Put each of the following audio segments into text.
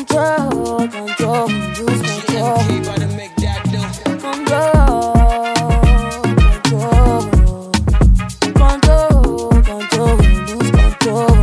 Control, control, lose control. Control, lose control.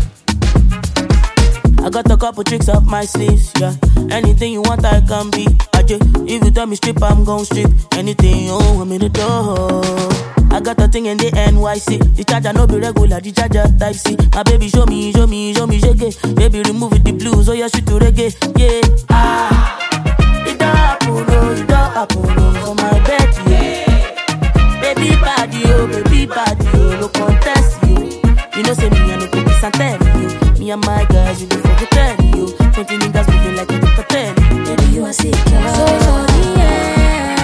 I got a couple tricks up my sleeves, yeah. Anything you want, I can be. If you tell me strip, I'm gon' strip. Anything you want me to do. I got a thing in the NYC. The charger no be regular, the charger type C. My baby show me, shake. Baby remove the blues, oh yeah, shoot to reggae, yeah. It don't happen, for my bed, yeah. Baby body, no contest, you. You know say me, I no go be Santelli, you. Me and my guys, you do for the telly, you. 20 niggas moving like a cartel. Baby, you are sick, yeah. So, yeah.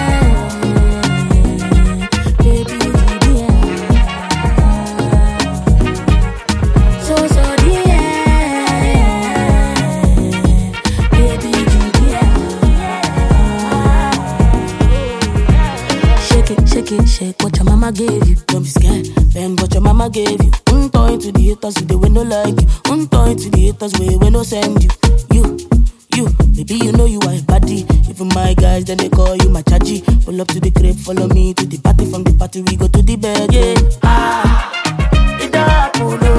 Shake what your mama gave you. Don't be scared, bend what your mama gave you. Point to the haters, they will no like you. Point to the haters, we no send you. You, baby, you know you are a body. Even my guys, then they call you my chachi. Pull up to the crib, follow me to the party. From the party, we go to the bed, yeah. It don't happen,